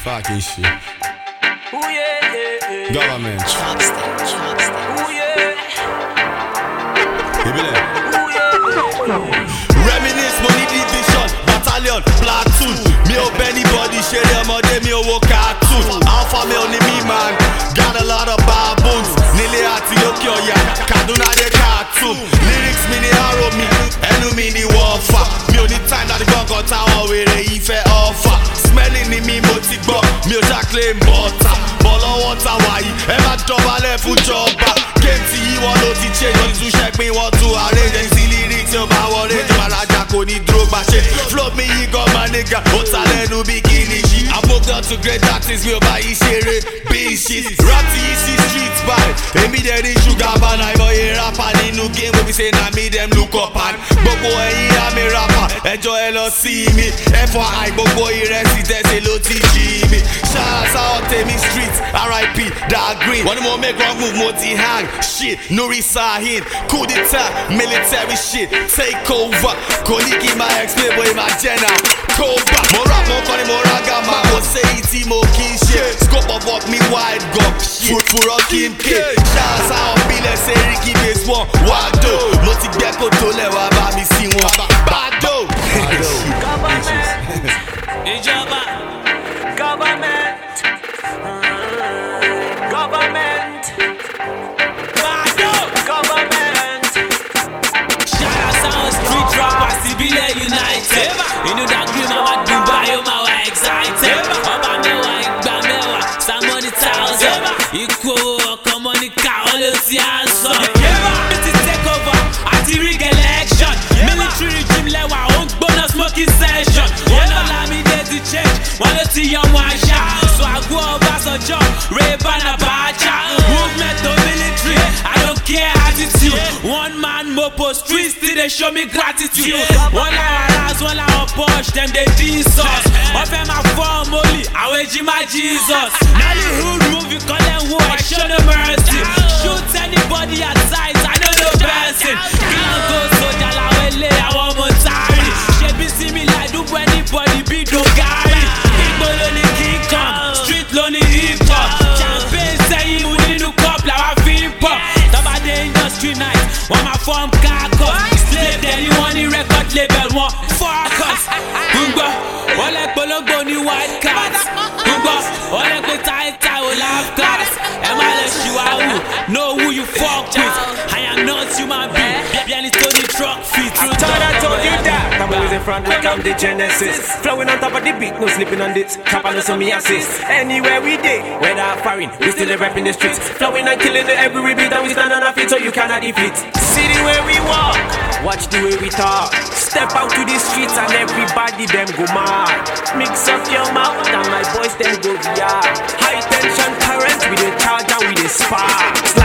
Fucking shit. Ooh yeah. Government. Ooh yeah. You be there? Reminisce, money division, battalion, platoon. Me up anybody, share them or they me over cartoon. Alpha male ni me man, got a lot of baboons. Nile ati okyo ya, Kaduna de cartoon. Lyrics me ni arrow me, enu me ni warfare. Me only time that the gun got tower with the ife offer. Smelling ni me moti gbo, me o claim butter. Bolo water why, ever double left for job. Game to you want to change, want to check me, want to arrange. And see lyrics you power range, Malaja ko ni drug machine. Float me, you got my nigga, Otale no bikini. I moved on to great artists, we buy share big shit. Rap to easy streets by, me there in sugar ban. I buy a rapper, in new game where we say na me them look up and. Bobo I'm a rapper, enjoy lo see me. FYI, Bobo residence, hello TG me. Shout out to me streets, RIP, dark green. One more make wrong move, multi hang. Shit, Nuri Sahin, coup d'etat, military shit, take over. Koliki my ex-playboy, my general, Koba. More rap, more funny, more ragama. Go say it, more key shit. Scope of walk me wide go. Food for Rakim K. Shouts out, Bile, say Ricky Base one. Wado, Moti Gecko, Tole, Waba, me see one. Bado. Government. United. You know that green mama Dubai, you my way excited. Oba mewa, igba mewa, some money thousand. Equal, come on the car, all you see answer. This is take over, at the rig election. Military regime lewa, on bonus smoking session. One allow me there to change, one to see your washa. So I go over some job, rape and a bacha. Movement to military, I don't care attitude. One man mopo streets till they show me gratitude. One hour push them they Jesus. Up in my form only, I wage my Jesus. Now the hood movie call them who I show no mercy. Shoot anybody at sight, I know no person. Can't go so jala wele, I want more sorry. She be see me like do anybody be do gary. Igbo lonely King Kong, street lonely hip hop. Champagne say you need to cup like a film pop. Top of the industry night, want my form car cup. Slave there you want the record label one. Ole polongo ni white cats. Ole go tie o laugh cats. Know who you fuck with. I am not human being. Bien Tony truck fit. I told you that. I'm always in front like I'm the Genesis. Flowing on top of the beat, no sleeping on this. Trap on so me assist. Anywhere we day, whether foreign, we still rap in the streets. Flowing and killing the every beat, and we stand on our feet so you cannot defeat. See the way we walk, watch the way we talk. Step out to the streets and everybody them go mad. Mix up your mouth and my boys them go VR. High tension current with the charger with the spark.